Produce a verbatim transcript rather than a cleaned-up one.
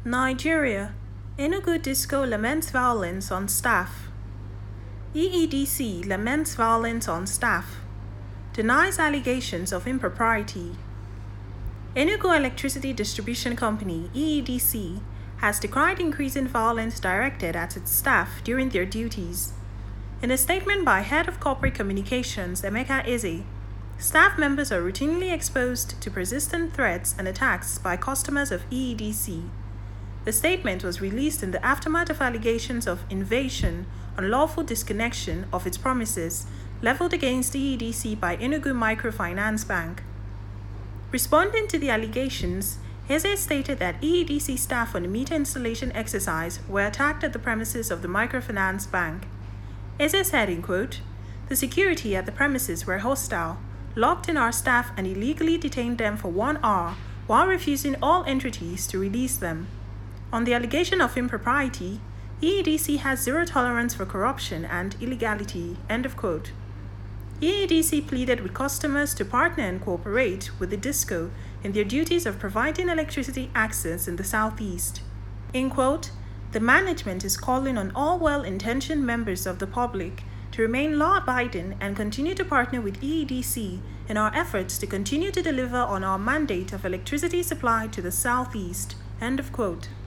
Nigeria. Enugu Disco laments violence on staff. E E D C laments violence on staff. Denies allegations of impropriety. Enugu Electricity Distribution Company E E D C has decried increasing violence directed at its staff during their duties. In a statement by Head of Corporate Communications Emeka Eze, staff members are routinely exposed to persistent threats and attacks by customers of E E D C. The statement was released in the aftermath of allegations of invasion, unlawful disconnection of its promises leveled against E E D C by Enugu Microfinance Bank. Responding to the allegations, Eze stated that E E D C staff on the meter installation exercise were attacked at the premises of the microfinance bank. Eze said, in quote, "The security at the premises were hostile, locked in our staff and illegally detained them for one hour while refusing all entities to release them. On the allegation of impropriety, E E D C has zero tolerance for corruption and illegality," end of quote. E E D C pleaded with customers to partner and cooperate with the DISCO in their duties of providing electricity access in the southeast. In quote, "The management is calling on all well-intentioned members of the public to remain law-abiding and continue to partner with E E D C in our efforts to continue to deliver on our mandate of electricity supply to the southeast," end of quote.